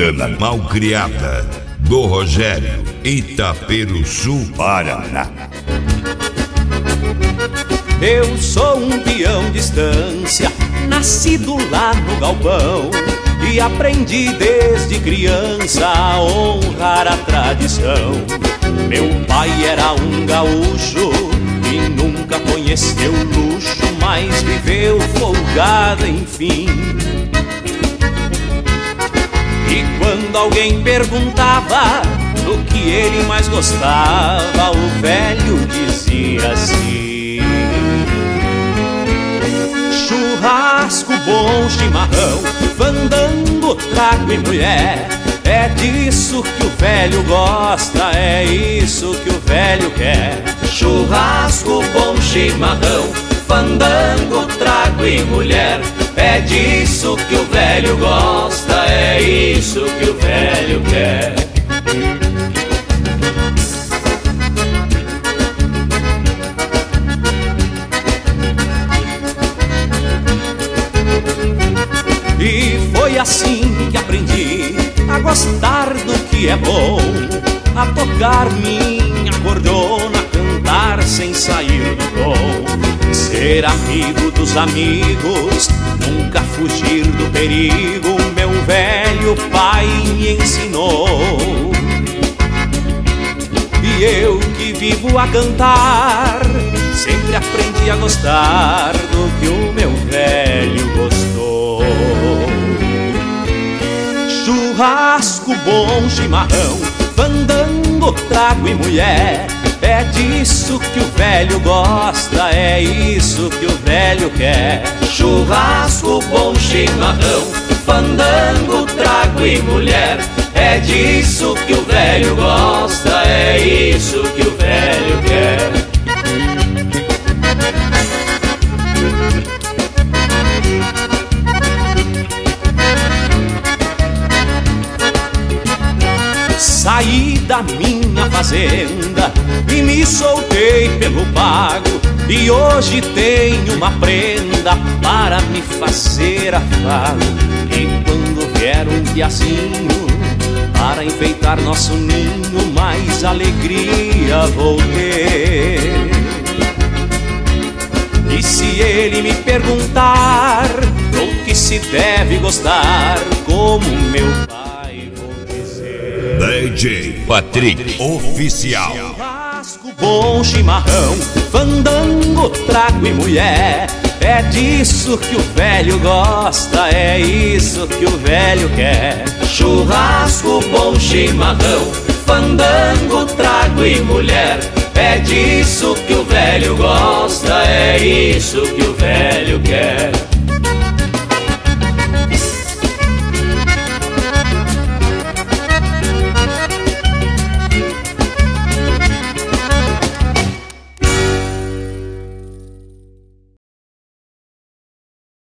Americana Malcriada, do Rogério, Itaperuçu, Paraná. Eu sou um peão de estância, nascido lá no galpão, e aprendi desde criança a honrar a tradição. Meu pai era um gaúcho e nunca conheceu luxo, mas viveu folgado, enfim. E quando alguém perguntava do que ele mais gostava, o velho dizia assim: churrasco, bom chimarrão, fandango, trago e mulher. É disso que o velho gosta, é isso que o velho quer. Churrasco, bom chimarrão, fandango, trago e mulher. É disso que o velho gosta, é isso que o velho quer. E foi assim que aprendi a gostar do que é bom, a tocar minha cordona, cantar sem sair do tom, ser amigo dos amigos, nunca fugir do perigo. Meu velho pai me ensinou, e eu que vivo a cantar, sempre aprendi a gostar do que o meu velho gostou. Churrasco, bom chimarrão, fandango, trago e mulher. É disso que o velho gosta, é isso que o velho quer. Churrasco, bom chimarrão, fandango, trago e mulher. É disso que o velho gosta, é isso que o velho quer. Saí da minha fazenda e me soltei pelo pago, e hoje tenho uma prenda para me fazer afago. E quando vier um piazinho para enfeitar nosso ninho, mais alegria vou ter. E se ele me perguntar do que se deve gostar, como meu pai vou dizer: DJ Patrick Oficial. Churrasco, bom chimarrão, fandango, trago e mulher. É disso que o velho gosta, é isso que o velho quer. Churrasco, bom chimarrão, fandango, trago e mulher. É disso que o velho gosta, é isso que o velho quer.